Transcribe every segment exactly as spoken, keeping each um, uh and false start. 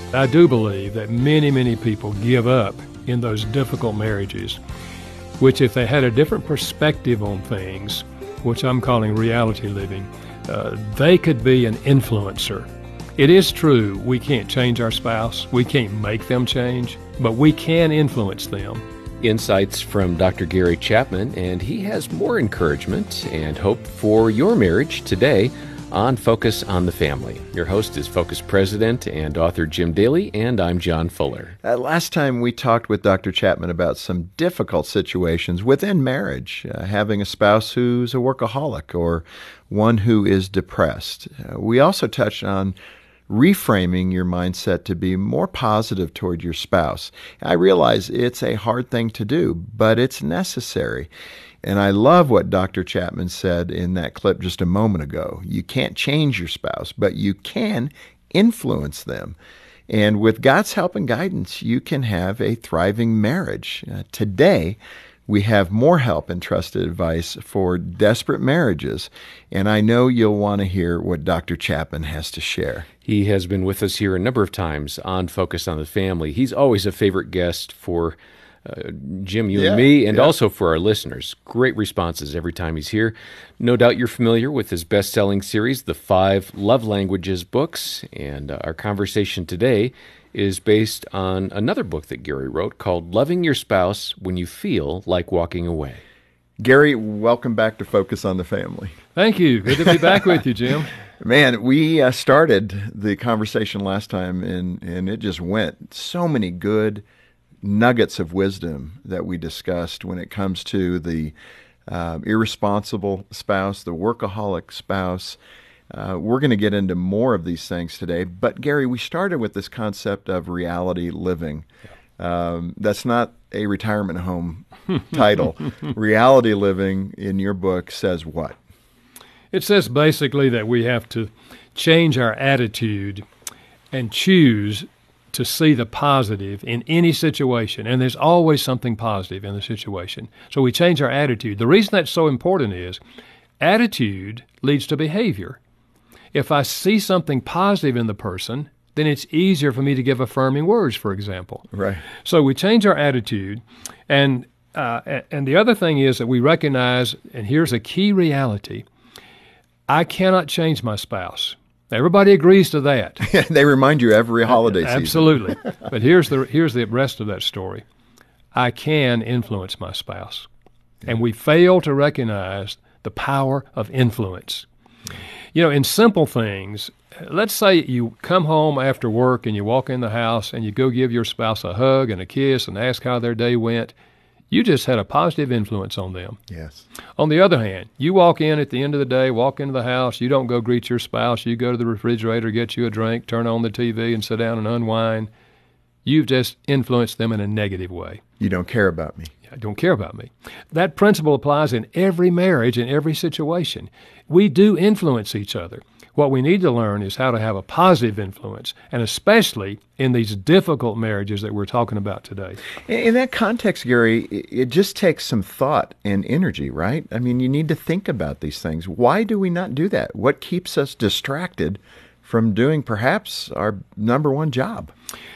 I do believe that many, many people give up in those difficult marriages, which if they had a different perspective on things, which I'm calling reality living, uh, they could be an influencer. It is true we can't change our spouse, we can't make them change, but we can influence them. Insights from Doctor Gary Chapman, and he has more encouragement and hope for your marriage today on Focus on the Family. Your host is Focus President and author Jim Daly, and I'm John Fuller. Uh, last time we talked with Doctor Chapman about some difficult situations within marriage, uh, having a spouse who's a workaholic or one who is depressed. Uh, we also touched on reframing your mindset to be more positive toward your spouse. I realize it's a hard thing to do, but it's necessary. And I love what Doctor Chapman said in that clip just a moment ago. You can't change your spouse, but you can influence them. And with God's help and guidance, you can have a thriving marriage. Uh, today, we have more help and trusted advice for desperate marriages, and I know you'll want to hear what Doctor Chapman has to share. He has been with us here a number of times on Focus on the Family. He's always a favorite guest for uh, Jim, you yeah, and me, and yeah. also for our listeners. Great responses every time he's here. No doubt you're familiar with his best-selling series, The Five Love Languages books, and uh, our conversation today is based on another book that Gary wrote called Loving Your Spouse When You Feel Like Walking Away. Gary, welcome back to Focus on the Family. Thank you. Good to be back with you, Jim. Man, we uh, started the conversation last time, and, and it just went. So many good nuggets of wisdom that we discussed when it comes to the uh, irresponsible spouse, the workaholic spouse. Uh, we're going to get into more of these things today. But, Gary, we started with this concept of reality living. Um, that's not a retirement home title. Reality living in your book says what? It says basically that we have to change our attitude and choose to see the positive in any situation. And there's always something positive in the situation. So we change our attitude. The reason that's so important is attitude leads to behavior. If I see something positive in the person, then it's easier for me to give affirming words, for example. Right. So we change our attitude, and uh, and the other thing is that we recognize, and here's a key reality, I cannot change my spouse. Everybody agrees to that. They remind you every holiday season. Absolutely. But here's the here's the rest of that story. I can influence my spouse. Yeah. And we fail to recognize the power of influence. You know, in simple things, let's say you come home after work and you walk in the house and you go give your spouse a hug and a kiss and ask how their day went. You just had a positive influence on them. Yes. On the other hand, you walk in at the end of the day, walk into the house, you don't go greet your spouse, you go to the refrigerator, get you a drink, turn on the T V and sit down and unwind. You've just influenced them in a negative way. You don't care about me. I don't care about me. That principle applies in every marriage, in every situation. We do influence each other. What we need to learn is how to have a positive influence, and especially in these difficult marriages that we're talking about today. In that context, Gary, it just takes some thought and energy, right? I mean, you need to think about these things. Why do we not do that? What keeps us distracted from doing perhaps our number one job?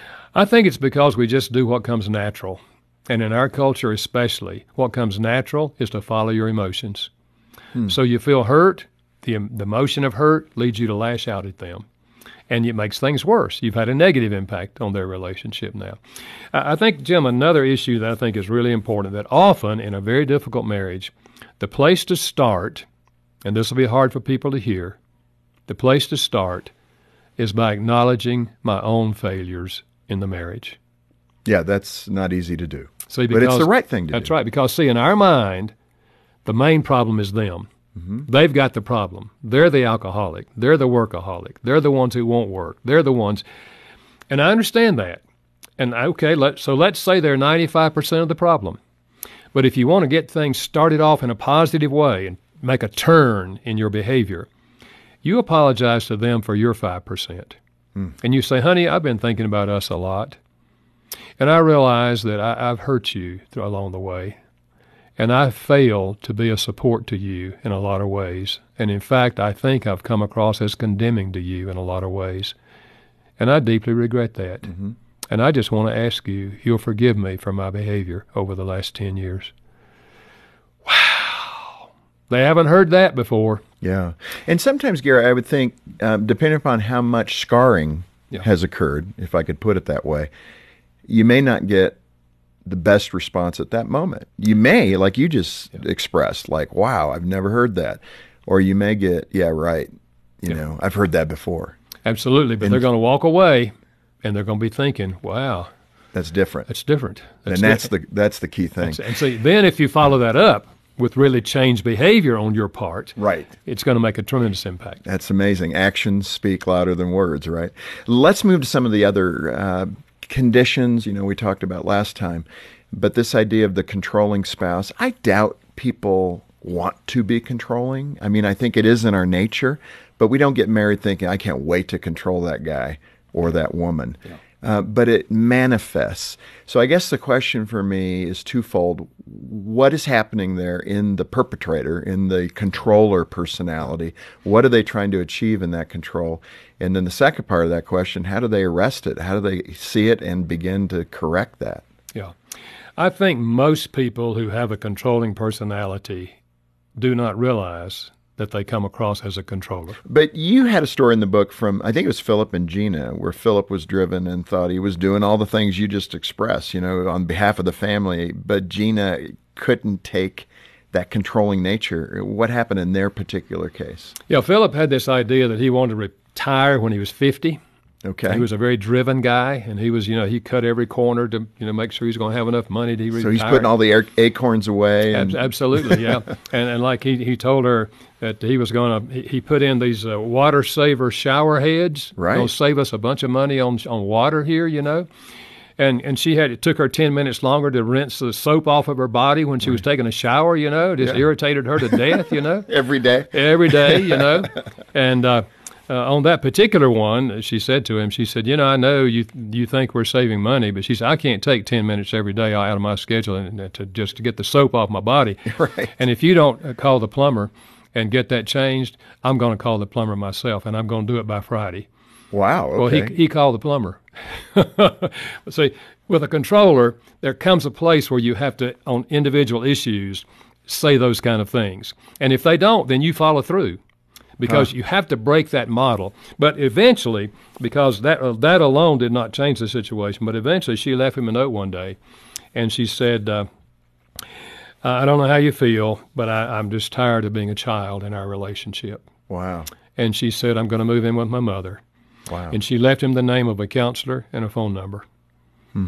I think it's because we just do what comes natural. And in our culture especially, what comes natural is to follow your emotions. Hmm. So you feel hurt, the, the emotion of hurt leads you to lash out at them. And it makes things worse. You've had a negative impact on their relationship now. I, I think, Jim, another issue that I think is really important, that often in a very difficult marriage, the place to start, and this will be hard for people to hear, the place to start is by acknowledging my own failures in the marriage. Yeah, that's not easy to do. See, because, but it's the right thing to that's do. That's right, because, see, in our mind, the main problem is them. Mm-hmm. They've got the problem. They're the alcoholic. They're the workaholic. They're the ones who won't work. They're the ones. And I understand that. And, okay, let, so let's say they're ninety-five percent of the problem. But if you want to get things started off in a positive way and make a turn in your behavior, you apologize to them for your five percent. Mm. And you say, honey, I've been thinking about us a lot. And I realize that I, I've hurt you through, along the way. And I've failed to be a support to you in a lot of ways. And in fact, I think I've come across as condemning to you in a lot of ways. And I deeply regret that. Mm-hmm. And I just want to ask you, you'll forgive me for my behavior over the last ten years. Wow. They haven't heard that before. Yeah. And sometimes, Gary, I would think, um, depending upon how much scarring Yeah. has occurred, if I could put it that way, you may not get the best response at that moment. You may, like you just Yeah. expressed, like, wow, I've never heard that. Or you may get, yeah, right, you Yeah. know, I've heard that before. Absolutely. But And- they're going to walk away, and they're going to be thinking, wow, That's different. that's different. and that's different. the that's the key thing. And see, then if you follow that up with really changed behavior on your part, Right. it's going to make a tremendous impact. That's amazing. Actions speak louder than words, right? Let's move to some of the other uh, conditions, you know, we talked about last time. But this idea of the controlling spouse, I doubt people want to be controlling. I mean, I think it is in our nature, but we don't get married thinking, I can't wait to control that guy or that woman. Yeah. Uh, but it manifests. So I guess the question for me is twofold. What is happening there in the perpetrator, in the controller personality? What are they trying to achieve in that control? And then the second part of that question, how do they arrest it? How do they see it and begin to correct that? Yeah. I think most people who have a controlling personality do not realize that they come across as a controller. But you had a story in the book from, I think it was Philip and Gina, where Philip was driven and thought he was doing all the things you just expressed, you know, on behalf of the family, but Gina couldn't take that controlling nature. What happened in their particular case? Yeah, Philip had this idea that he wanted to retire when he was fifty. Okay. He was a very driven guy, and he was, you know, he cut every corner to, you know, make sure he's going to have enough money to retire. So he's putting all the air- acorns away. And... Ab- absolutely, yeah. and and like he, he told her that he was going to, he, he put in these uh, water saver shower heads. Right. Going to save us a bunch of money on on water here, you know. And and she had, it took her ten minutes longer to rinse the soap off of her body when she was taking a shower, you know. It just Yeah. irritated her to death, you know. Every day. Every day, you know. And uh, uh, on that particular one, she said to him, she said, you know, I know you you think we're saving money, but she said, I can't take ten minutes every day out of my schedule and, uh, to just to get the soap off my body. Right. And if you don't uh, call the plumber and get that changed, I'm going to call the plumber myself, and I'm going to do it by Friday. Wow. Okay. Well, he he called the plumber. See, with a controller, there comes a place where you have to, on individual issues, say those kind of things. And if they don't, then you follow through, because Huh. you have to break that model. But eventually, because that uh, that alone did not change the situation, but eventually she left him a note one day, and she said, uh, I don't know how you feel, but I, I'm just tired of being a child in our relationship. Wow. And she said, I'm going to move in with my mother. Wow. And she left him the name of a counselor and a phone number. Hmm.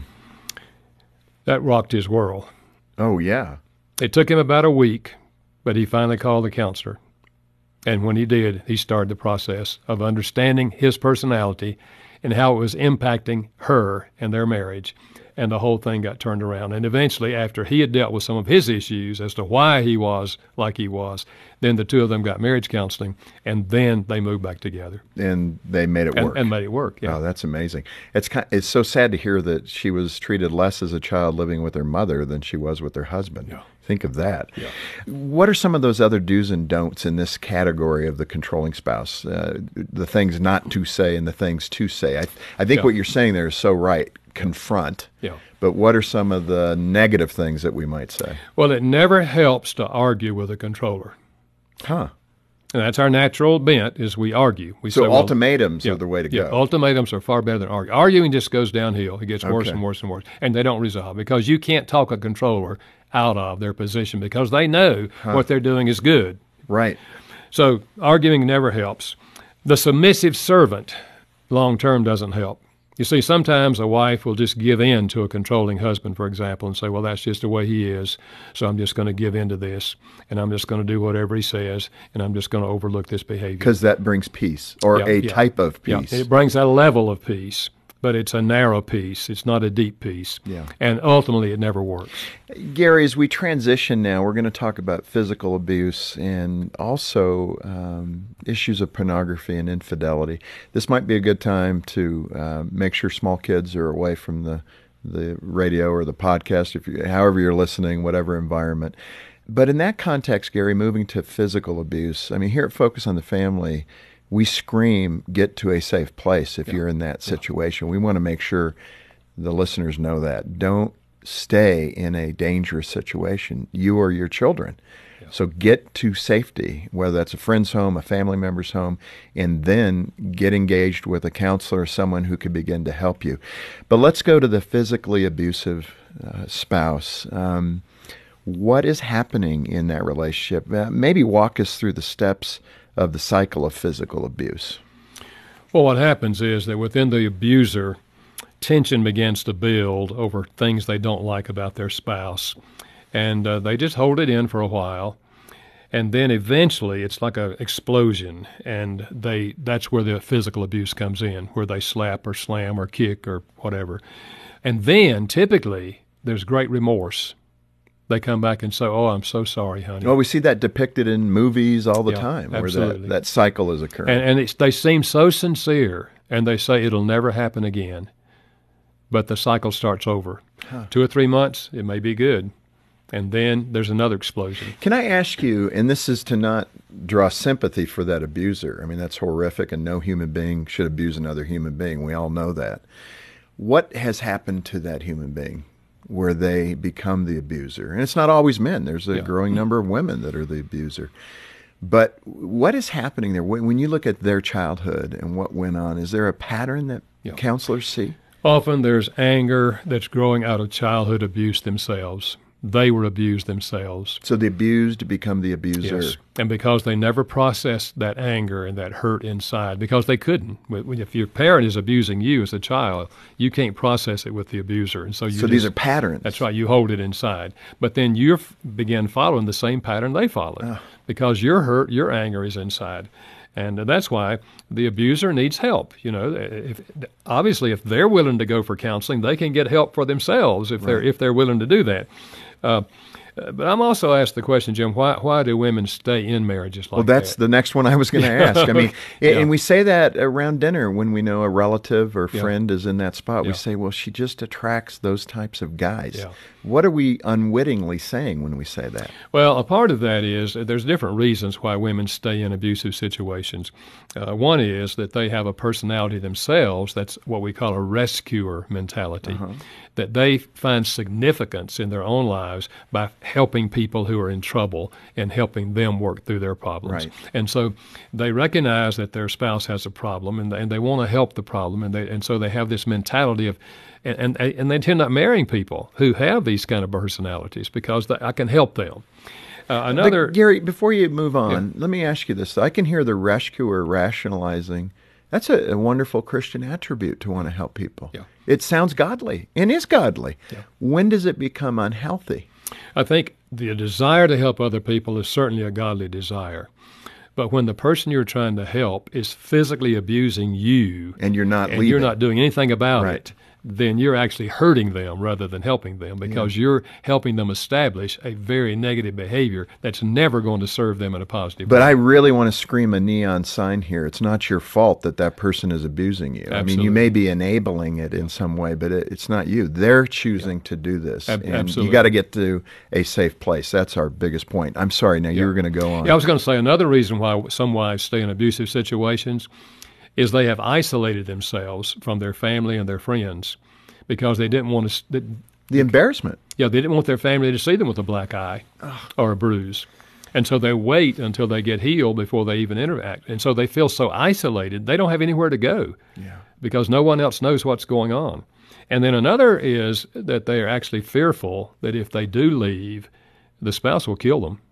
That rocked his world. Oh, yeah. It took him about a week, but he finally called the counselor. And when he did, he started the process of understanding his personality and how it was impacting her and their marriage. And the whole thing got turned around. And eventually, after he had dealt with some of his issues as to why he was like he was, then the two of them got marriage counseling, and then they moved back together. And they made it And, work. and made it work, yeah. Oh, that's amazing. It's kind, it's so sad to hear that she was treated less as a child living with her mother than she was with her husband. Yeah. Think of that. Yeah. What are some of those other do's and don'ts in this category of the controlling spouse? Uh, the things not to say and the things to say. I, I think Yeah. what you're saying there is so right. Confront. Yeah. But what are some of the negative things that we might say? Well, it never helps to argue with a controller. Huh. And that's our natural bent, is we argue. We So say, well, ultimatums yeah, are the way to yeah, go. ultimately are far better than arguing. Arguing just goes downhill. It gets worse Okay. and worse and worse. And they don't resolve, because you can't talk a controller out of their position, because they know what they're doing is good. Right. So arguing never helps. The submissive servant long term doesn't help. You see, sometimes a wife will just give in to a controlling husband, for example, and say, well, that's just the way he is, so I'm just going to give in to this, and I'm just going to do whatever he says, and I'm just going to overlook this behavior. Because that brings peace, or Yeah, a yeah. type of Yeah, peace. it brings a level of peace, but it's a narrow peace. It's not a deep peace. Yeah. And ultimately, it never works. Gary, as we transition now, we're going to talk about physical abuse and also um, issues of pornography and infidelity. This might be a good time to uh, make sure small kids are away from the the radio or the podcast, if you, however you're listening, whatever environment. But in that context, Gary, moving to physical abuse, I mean, here at Focus on the Family, we scream, get to a safe place if Yeah. you're in that situation. We want to make sure the listeners know that. Don't stay in a dangerous situation, you or your children. Yeah. So get to safety, whether that's a friend's home, a family member's home, and then get engaged with a counselor or someone who can begin to help you. But let's go to the physically abusive uh, spouse. Um, what is happening in that relationship? Uh, maybe walk us through the steps of the cycle of physical abuse. Well, what happens is that within the abuser, tension begins to build over things they don't like about their spouse. And uh, they just hold it in for a while. And then eventually it's like an explosion. And they that's where the physical abuse comes in, where they slap or slam or kick or whatever. And then typically there's great remorse. They come back and say, oh, I'm so sorry, honey. Well, we see that depicted in movies all the Yeah, time, where absolutely. that, that cycle is occurring. And, and it's, they seem so sincere, and they say it'll never happen again. But the cycle starts over. Huh. Two or three months, it may be good. And then there's another explosion. Can I ask you, and this is to not draw sympathy for that abuser. I mean, that's horrific, and no human being should abuse another human being. We all know that. What has happened to that human being where they become the abuser? And it's not always men. There's a Yeah. growing number of women that are the abuser. But what is happening there? When when you look at their childhood and what went on, is there a pattern that Yeah. counselors see? Often there's anger that's growing out of childhood abuse themselves. They were abused themselves. So the abused become the abuser. Yes. And because they never processed that anger and that hurt inside, because they couldn't. When- If your parent is abusing you as a child, you can't process it with the abuser. And so you So these just- are patterns. That's right. You hold it inside. But then you f- begin following the same pattern they followed because your hurt, your anger is inside. And uh, that's why the abuser needs help. You know, if, obviously, if they're willing to go for counseling, they can get help for themselves if they're if they're willing to do that. Uh, but I'm also asked the question, Jim, why why do women stay in marriages like Well, that's that? the next one I was going to ask. I mean, Yeah. and we say that around dinner when we know a relative or Yeah. friend is in that spot. We Yeah. say, well, she just attracts those types of guys. Yeah. What are we unwittingly saying when we say that? Well, a part of that is uh, there's different reasons why women stay in abusive situations. Uh, one is that they have a personality themselves that's what we call a rescuer mentality, that they find significance in their own lives by helping people who are in trouble and helping them work through their problems. Right. And so they recognize that their spouse has a problem and they, and they want to help the problem, and they and so they have this mentality of and, and and they tend up marrying people who have these kind of personalities because they, I can help them. Uh, another, But Gary, before you move on, let me ask you this. I can hear the rescuer rationalizing. That's a, a wonderful Christian attribute to want to help people. Yeah. It sounds godly and is godly. Yeah. When does it become unhealthy? I think the desire to help other people is certainly a godly desire. But when the person you're trying to help is physically abusing you And you're not and leaving. you're not doing anything about Right. it, then you're actually hurting them rather than helping them because you're helping them establish a very negative behavior that's never going to serve them in a positive But way. I really want to scream a neon sign here. It's not your fault that that person is abusing you. I mean, Absolutely. you may be enabling it in some way, but it, it's not you. They're choosing to do this. Ab- and absolutely. you got to get to a safe place. That's our biggest point. I'm sorry. Now, you were going to go on. Yeah, I was going to say another reason why some wives stay in abusive situations is they have isolated themselves from their family and their friends because they didn't want to. They, The embarrassment. yeah, they didn't want their family to see them with a black eye or a bruise, and so they wait until they get healed before they even interact, and so they feel so isolated they don't have anywhere to go Yeah. because no one else knows what's going on. And then another is that they are actually fearful that if they do leave, the spouse will kill them.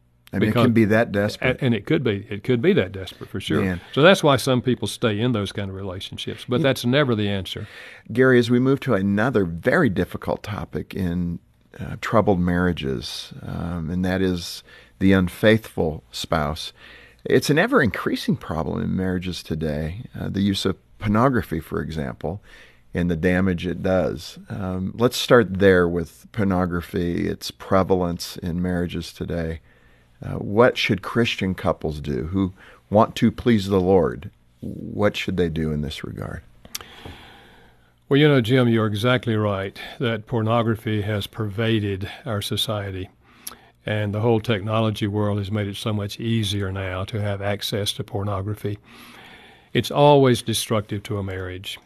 I mean, Because- it can be that desperate. And, and it could be it could be that desperate for sure. Man. So that's why some people stay in those kind of relationships, but that's never the answer. Gary, as we move to another very difficult topic in uh, troubled marriages, um, and that is the unfaithful spouse, it's an ever-increasing problem in marriages today. Uh, the use of pornography, for example, and the damage it does. Um, let's start there with pornography, its prevalence in marriages today. Uh, what should Christian couples do who want to please the Lord? What should they do in this regard? Well, you know, Jim, you're exactly right that pornography has pervaded our society. And the whole technology world has made it so much easier now to have access to pornography. It's always destructive to a marriage.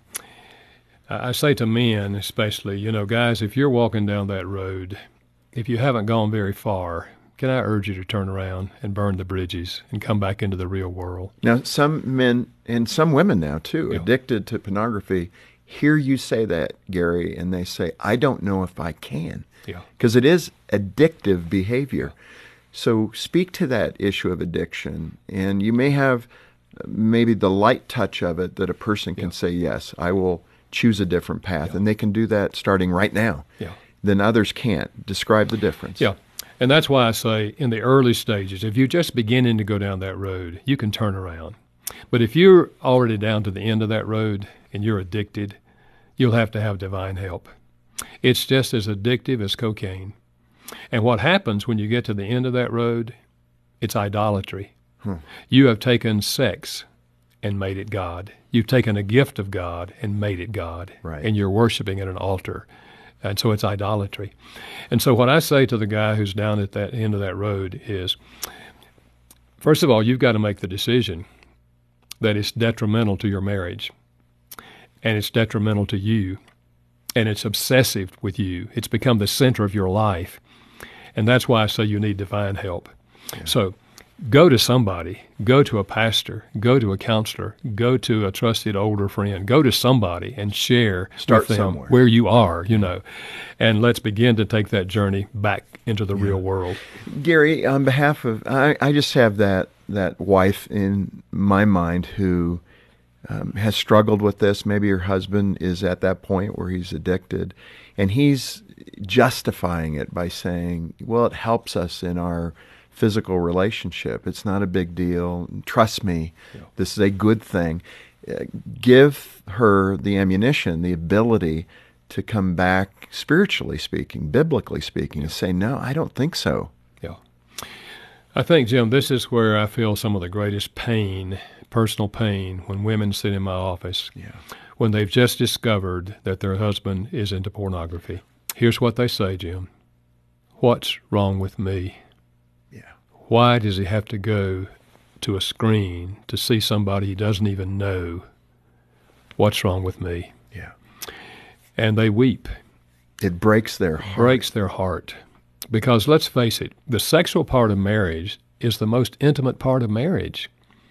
I say to men especially, you know, guys, if you're walking down that road, if you haven't gone very far, can I urge you to turn around and burn the bridges and come back into the real world? Now, some men and some women now, too, Yeah. addicted to pornography, hear you say that, Gary, and they say, I don't know if I can. Yeah. Because it is addictive behavior. So speak to that issue of addiction, and you may have maybe the light touch of it that a person can Yeah. say, yes, I will choose a different path, Yeah. and they can do that starting right now. Yeah. Then others can't. Describe the difference. Yeah. And that's why I say in the early stages, if you're just beginning to go down that road, you can turn around. But if you're already down to the end of that road and you're addicted, you'll have to have divine help. It's just as addictive as cocaine. And what happens when you get to the end of that road, it's idolatry. Hmm. You have taken sex and made it God. You've taken a gift of God and made it God. Right. And you're worshiping at an altar. And so it's idolatry. And so what I say to the guy who's down at that end of that road is, first of all, you've got to make the decision that it's detrimental to your marriage, and it's detrimental to you, and it's obsessive with you. It's become the center of your life. And that's why I say you need divine help. Yeah. So go to somebody, go to a pastor, go to a counselor, go to a trusted older friend, go to somebody and share Start with them somewhere. where you are, you know, and let's begin to take that journey back into the Yeah. real world. Gary, on behalf of, I, I just have that, that wife in my mind who um, has struggled with this. Maybe her husband is at that point where he's addicted, and he's justifying it by saying, well, it helps us in our physical relationship. It's not a big deal. Trust me, Yeah. this is a good thing. Uh, give her the ammunition, the ability to come back, spiritually speaking, biblically speaking, and say, no, I don't think so. Yeah. I think, Jim, this is where I feel some of the greatest pain, personal pain, when women sit in my office, Yeah. when they've just discovered that their husband is into pornography. Here's what they say, Jim. What's wrong with me? Yeah. Why does he have to go to a screen to see somebody he doesn't even know? What's wrong with me? Yeah. And they weep. It breaks their heart. Breaks their heart. Because let's face it, the sexual part of marriage is the most intimate part of marriage.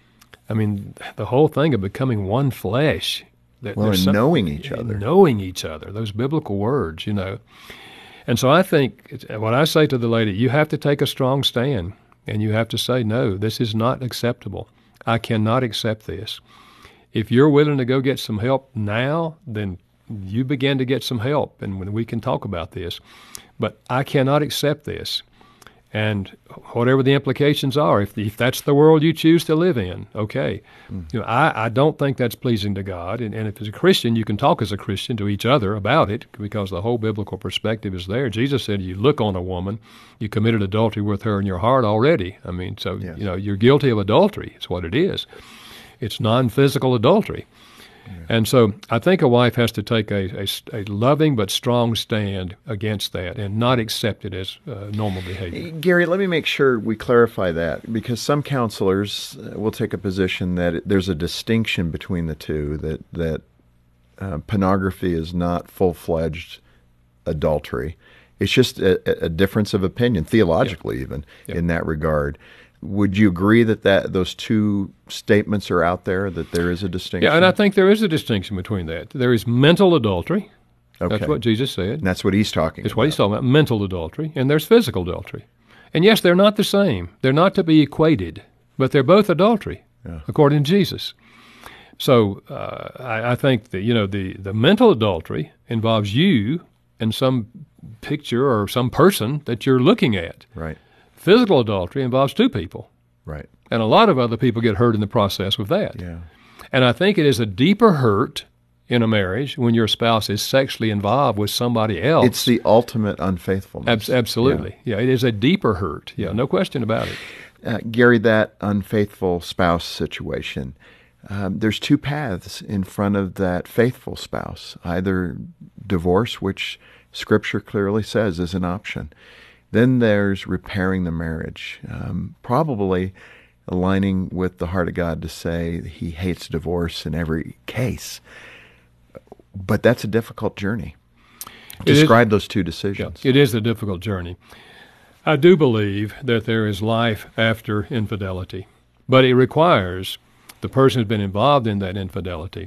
I mean, the whole thing of becoming one flesh. That Well, there's and some- knowing each other. Knowing each other, those biblical words, you know. And so I think, it's- what I say to the lady, you have to take a strong stand, and you have to say, no, this is not acceptable. I cannot accept this. If you're willing to go get some help now, then you begin to get some help, and when we can talk about this. But I cannot accept this. And whatever the implications are, if, if that's the world you choose to live in, okay. Mm. You know, I, I don't think that's pleasing to God. And, and if as a Christian, you can talk as a Christian to each other about it, because the whole biblical perspective is there. Jesus said, you look on a woman, you committed adultery with her in your heart already. I mean, so, yes. you know, you're guilty of adultery. It's what it is. It's non-physical adultery. Yeah. And so I think a wife has to take a, a, a loving but strong stand against that and not accept it as uh, normal behavior. Gary, let me make sure we clarify that, because some counselors uh, will take a position that it, there's a distinction between the two, that, that uh, pornography is not full-fledged adultery. It's just a, a difference of opinion, theologically yeah. even, yeah. in that regard. Would you agree that, that those two statements are out there, that there is a distinction? Yeah, and I think there is a distinction between that. There is mental adultery. Okay. That's what Jesus said. And that's what he's talking That's about. what he's talking about, mental adultery. And there's physical adultery. And yes, they're not the same. They're not to be equated, but they're both adultery, yeah. according to Jesus. So uh, I, I think that, you know, the, the mental adultery involves you and some picture or some person that you're looking at. Right. Physical adultery involves two people. Right. And a lot of other people get hurt in the process with that. Yeah. And I think it is a deeper hurt in a marriage when your spouse is sexually involved with somebody else. It's the ultimate unfaithfulness. Ab- absolutely. Yeah. yeah, it is a deeper hurt. Yeah, no question about it. Uh, Gary, that unfaithful spouse situation, um, there's two paths in front of that faithful spouse. Either divorce, which Scripture clearly says is an option. Then there's repairing the marriage, um, probably aligning with the heart of God to say he hates divorce in every case. But that's a difficult journey. Describe those two decisions. Yeah, it is a difficult journey. I do believe that there is life after infidelity, but it requires the person who's been involved in that infidelity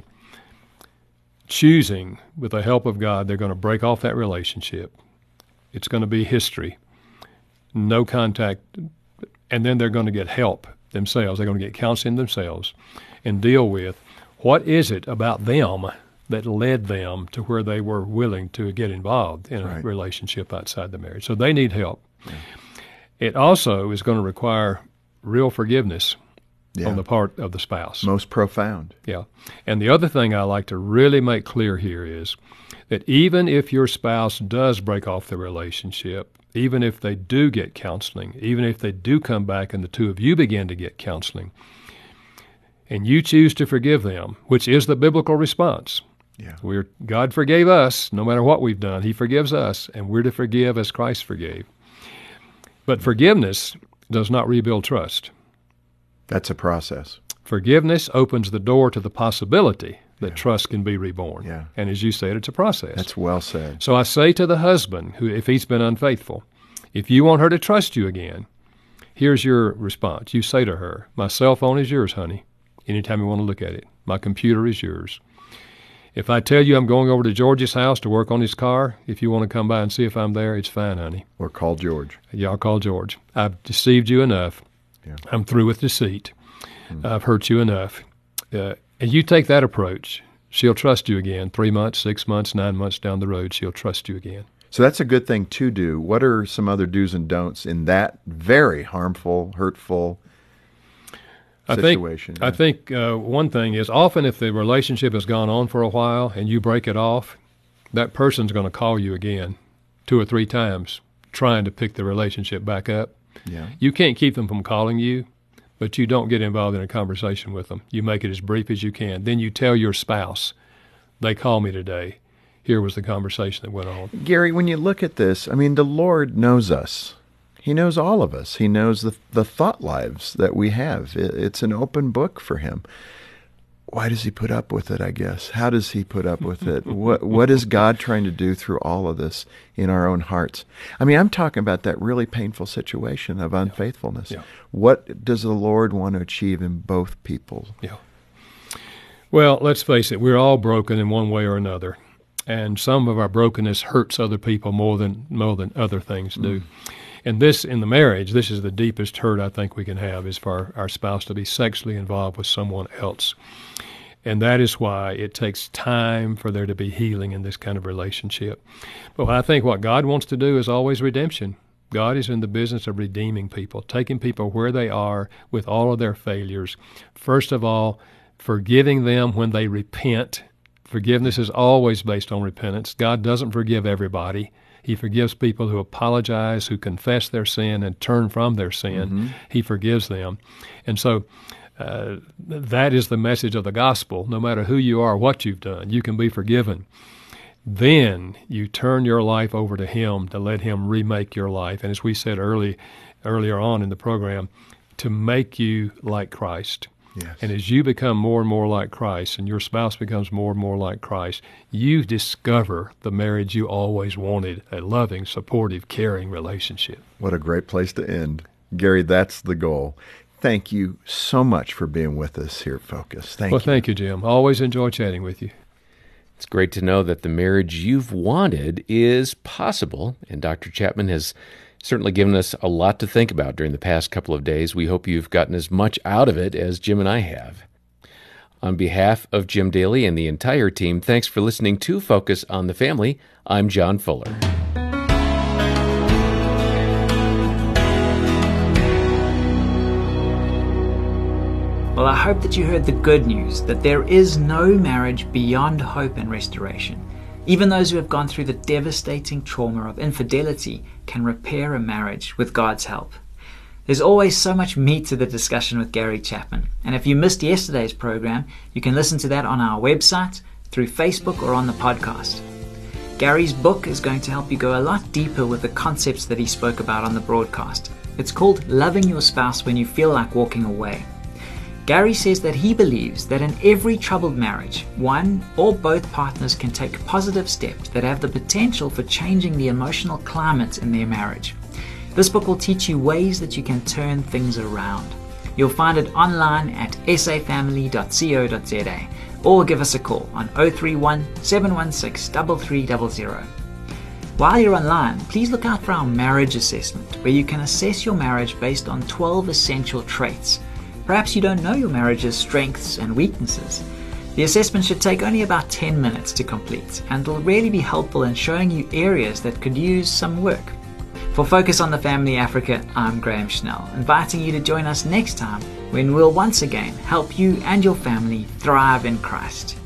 choosing, with the help of God, they're going to break off that relationship. It's going to be history, no contact, and then they're going to get help themselves. They're going to get counseling themselves and deal with what is it about them that led them to where they were willing to get involved in a Right. relationship outside the marriage. So they need help. Yeah. It also is going to require real forgiveness Yeah. on the part of the spouse. Most profound. Yeah. And the other thing I like to really make clear here is that even if your spouse does break off the relationship, even if they do get counseling, even if they do come back and the two of you begin to get counseling, and you choose to forgive them, which is the biblical response. Yeah. We're, God forgave us, no matter what we've done. He forgives us, and we're to forgive as Christ forgave. But forgiveness does not rebuild trust. That's a process. Forgiveness opens the door to the possibility that Yeah. trust can be reborn. Yeah. And as you said, it's a process. That's well said. So I say to the husband, who, if he's been unfaithful, if you want her to trust you again, here's your response. You say to her, my cell phone is yours, honey, anytime you want to look at it. My computer is yours. If I tell you I'm going over to George's house to work on his car, if you want to come by and see if I'm there, it's fine, honey. Or call George. Y'all call George. I've deceived you enough. Yeah. I'm through with deceit. Mm. I've hurt you enough. Uh, and you take that approach, she'll trust you again. Three months, six months, nine months down the road, she'll trust you again. So that's a good thing to do. What are some other do's and don'ts in that very harmful, hurtful situation? I think, I think uh, one thing is often if the relationship has gone on for a while and you break it off, that person's going to call you again two or three times trying to pick the relationship back up. Yeah. You can't keep them from calling you, but you don't get involved in a conversation with them. You make it as brief as you can. Then you tell your spouse, they called me today. Here was the conversation that went on. Gary, when you look at this, I mean, the Lord knows us. He knows all of us. He knows the the thought lives that we have. It, it's an open book for him. Why does he put up with it, I guess? How does he put up with it? What What is God trying to do through all of this in our own hearts? I mean, I'm talking about that really painful situation of unfaithfulness. Yeah. What does the Lord want to achieve in both people? Yeah. Well, let's face it, we're all broken in one way or another. And some of our brokenness hurts other people more than more than other things do. Mm. And this, in the marriage, this is the deepest hurt I think we can have, is for our spouse to be sexually involved with someone else. And that is why it takes time for there to be healing in this kind of relationship. But I think what God wants to do is always redemption. God is in the business of redeeming people, taking people where they are with all of their failures. First of all, forgiving them when they repent. Forgiveness is always based on repentance. God doesn't forgive everybody. He forgives people who apologize, who confess their sin and turn from their sin. Mm-hmm. He forgives them. And so uh, that is the message of the gospel. No matter who you are, what you've done, you can be forgiven. Then you turn your life over to Him to let Him remake your life. And as we said early, earlier on in the program, to make you like Christ. Yes. And as you become more and more like Christ and your spouse becomes more and more like Christ, you discover the marriage you always wanted, a loving, supportive, caring relationship. What a great place to end. Gary, that's the goal. Thank you so much for being with us here at Focus. Thank well, you. Well, thank you, Jim. Always enjoy chatting with you. It's great to know that the marriage you've wanted is possible, and Doctor Chapman has certainly given us a lot to think about during the past couple of days. We hope you've gotten as much out of it as Jim and I have. On behalf of Jim Daly and the entire team, thanks for listening to Focus on the Family. I'm John Fuller. Well, I hope that you heard the good news, that there is no marriage beyond hope and restoration. Even those who have gone through the devastating trauma of infidelity can repair a marriage with God's help. There's always so much meat to the discussion with Gary Chapman. And if you missed yesterday's program, you can listen to that on our website, through Facebook, or on the podcast. Gary's book is going to help you go a lot deeper with the concepts that he spoke about on the broadcast. It's called Loving Your Spouse When You Feel Like Walking Away. Gary says that he believes that in every troubled marriage, one or both partners can take positive steps that have the potential for changing the emotional climate in their marriage. This book will teach you ways that you can turn things around. You'll find it online at s a family dot co dot z a or give us a call on zero three one, seven one six, three three zero zero. While you're online, please look out for our marriage assessment, where you can assess your marriage based on twelve essential traits. Perhaps you don't know your marriage's strengths and weaknesses. The assessment should take only about ten minutes to complete, and will really be helpful in showing you areas that could use some work. For Focus on the Family Africa, I'm Graham Schnell, inviting you to join us next time when we'll once again help you and your family thrive in Christ.